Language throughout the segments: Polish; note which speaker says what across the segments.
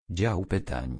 Speaker 1: Dział pytań.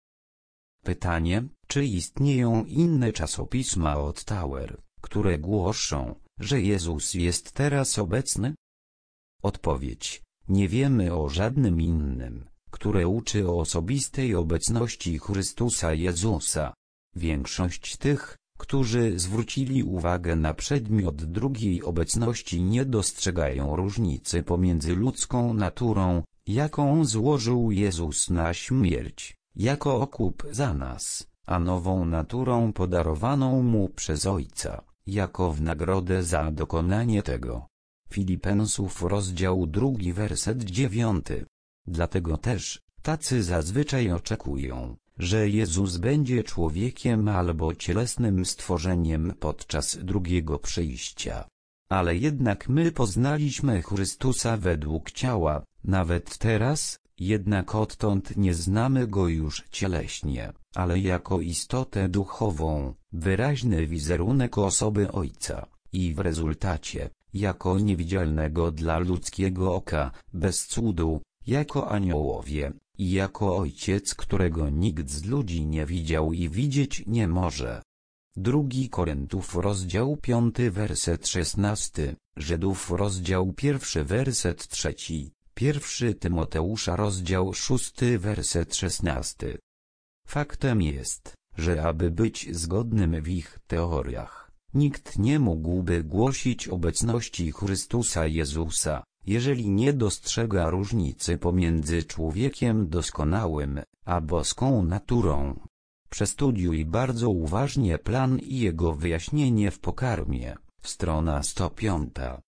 Speaker 1: Pytanie, czy istnieją inne czasopisma od Tower, które głoszą, że Jezus jest teraz obecny? Odpowiedź: nie wiemy o żadnym innym, które uczy o osobistej obecności Chrystusa Jezusa. Większość tych, którzy zwrócili uwagę na przedmiot drugiej obecności, nie dostrzegają różnicy pomiędzy ludzką naturą, jaką złożył Jezus na śmierć, jako okup za nas, a nową naturą podarowaną mu przez Ojca, jako w nagrodę za dokonanie tego. Filipensów rozdział 2 werset 9. Dlatego też, tacy zazwyczaj oczekują, że Jezus będzie człowiekiem albo cielesnym stworzeniem podczas drugiego przyjścia. Ale jednak my poznaliśmy Chrystusa według ciała, nawet teraz, jednak odtąd nie znamy Go już cieleśnie, ale jako istotę duchową, wyraźny wizerunek osoby Ojca, i w rezultacie, jako niewidzialnego dla ludzkiego oka, bez cudu, jako aniołowie, i jako Ojciec, którego nikt z ludzi nie widział i widzieć nie może. 2 Koryntiów rozdział 5 werset 16, Żydów rozdział 1 werset 3, 1 Tymoteusza rozdział 6 werset 16. Faktem jest, że aby być zgodnym w ich teoriach, nikt nie mógłby głosić obecności Chrystusa Jezusa, jeżeli nie dostrzega różnicy pomiędzy człowiekiem doskonałym, a boską naturą. Przestudiuj bardzo uważnie plan i jego wyjaśnienie w Pokarmie, strona 105.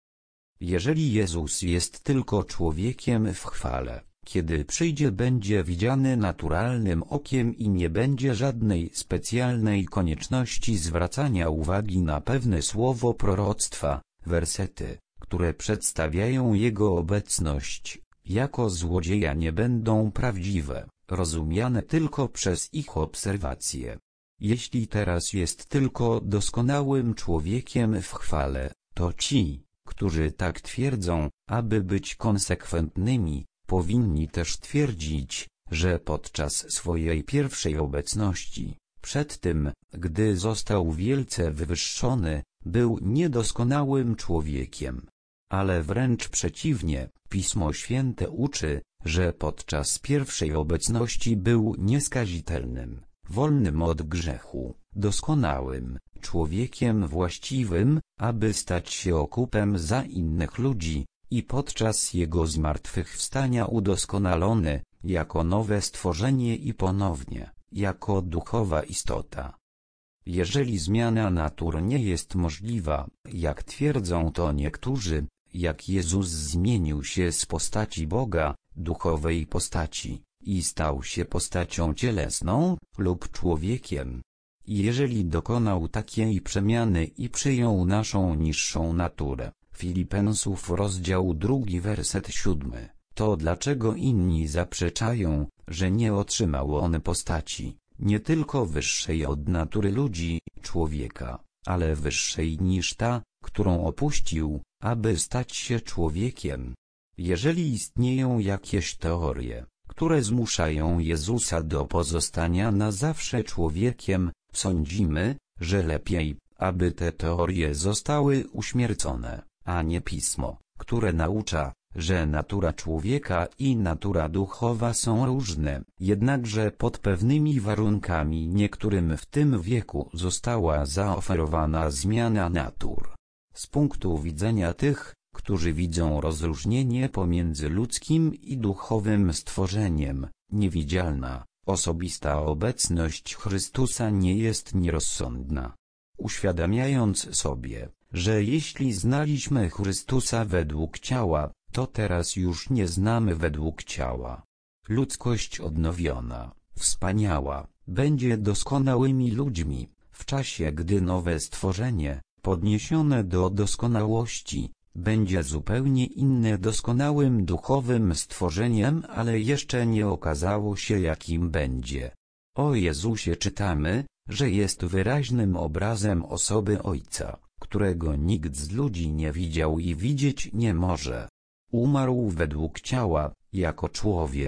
Speaker 1: Jeżeli Jezus jest tylko człowiekiem w chwale, kiedy przyjdzie, będzie widziany naturalnym okiem i nie będzie żadnej specjalnej konieczności zwracania uwagi na pewne słowo proroctwa, wersety, które przedstawiają Jego obecność, jako złodzieja, nie będą prawdziwe, rozumiane tylko przez ich obserwację. Jeśli teraz jest tylko doskonałym człowiekiem w chwale, to ci, którzy tak twierdzą, aby być konsekwentnymi, powinni też twierdzić, że podczas swojej pierwszej obecności, przed tym, gdy został wielce wywyższony, był niedoskonałym człowiekiem. Ale wręcz przeciwnie, Pismo Święte uczy, że podczas pierwszej obecności był nieskazitelnym, wolnym od grzechu, doskonałym, człowiekiem właściwym, aby stać się okupem za innych ludzi, i podczas Jego zmartwychwstania udoskonalony, jako nowe stworzenie i ponownie, jako duchowa istota. Jeżeli zmiana natury nie jest możliwa, jak twierdzą to niektórzy, jak Jezus zmienił się z postaci Boga, duchowej postaci, i stał się postacią cielesną, lub człowiekiem. Jeżeli dokonał takiej przemiany i przyjął naszą niższą naturę, Filipensów rozdział 2 werset 7, to dlaczego inni zaprzeczają, że nie otrzymał on postaci, nie tylko wyższej od natury ludzi, człowieka, ale wyższej niż ta, którą opuścił, aby stać się człowiekiem? Jeżeli istnieją jakieś teorie, które zmuszają Jezusa do pozostania na zawsze człowiekiem, sądzimy, że lepiej, aby te teorie zostały uśmiercone, a nie Pismo, które naucza, że natura człowieka i natura duchowa są różne, jednakże pod pewnymi warunkami niektórym w tym wieku została zaoferowana zmiana natur. Z punktu widzenia tych, którzy widzą rozróżnienie pomiędzy ludzkim i duchowym stworzeniem, niewidzialna, osobista obecność Chrystusa nie jest nierozsądna. Uświadamiając sobie, że jeśli znaliśmy Chrystusa według ciała, to teraz już nie znamy według ciała. Ludzkość odnowiona, wspaniała, będzie doskonałymi ludźmi, w czasie gdy nowe stworzenie, podniesione do doskonałości, będzie zupełnie inne doskonałym duchowym stworzeniem, ale jeszcze nie okazało się, jakim będzie. O Jezusie czytamy, że jest wyraźnym obrazem osoby Ojca, którego nikt z ludzi nie widział i widzieć nie może. Umarł według ciała, jako człowiek,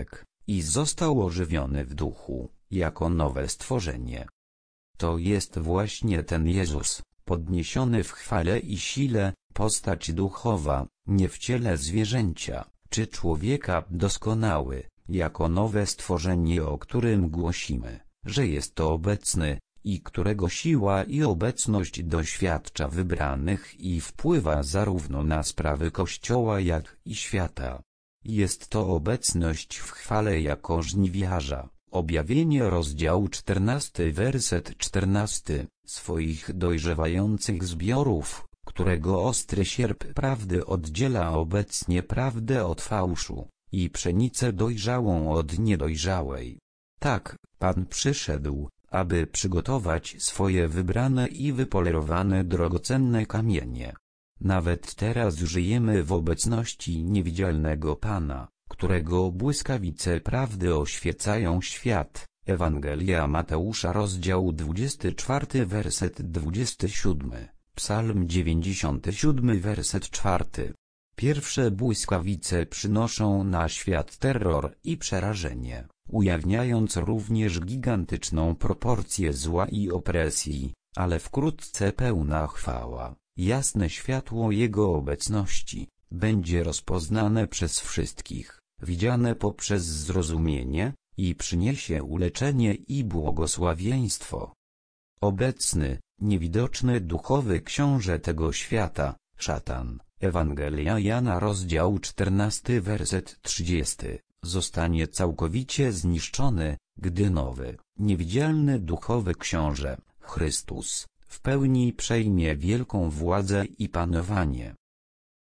Speaker 1: i został ożywiony w duchu, jako nowe stworzenie. To jest właśnie ten Jezus, podniesiony w chwale i sile, postać duchowa, nie w ciele zwierzęcia, czy człowieka doskonały, jako nowe stworzenie, o którym głosimy, że jest to obecny, i którego siła i obecność doświadcza wybranych i wpływa zarówno na sprawy Kościoła jak i świata. Jest to obecność w chwale jako żniwiarza. Objawienie rozdział 14 werset 14, swoich dojrzewających zbiorów, którego ostry sierp prawdy oddziela obecnie prawdę od fałszu, i pszenicę dojrzałą od niedojrzałej. Tak, Pan przyszedł, aby przygotować swoje wybrane i wypolerowane drogocenne kamienie. Nawet teraz żyjemy w obecności niewidzialnego Pana, którego błyskawice prawdy oświecają świat. Ewangelia Mateusza rozdział 24 werset 27, Psalm 97 werset 4. Pierwsze błyskawice przynoszą na świat terror i przerażenie, ujawniając również gigantyczną proporcję zła i opresji, ale wkrótce pełna chwała, jasne światło Jego obecności, będzie rozpoznane przez wszystkich, widziane poprzez zrozumienie, i przyniesie uleczenie i błogosławieństwo. Obecny, niewidoczny duchowy książę tego świata, szatan, Ewangelia Jana rozdział 14 werset 30, zostanie całkowicie zniszczony, gdy nowy, niewidzialny duchowy książę, Chrystus, w pełni przejmie wielką władzę i panowanie.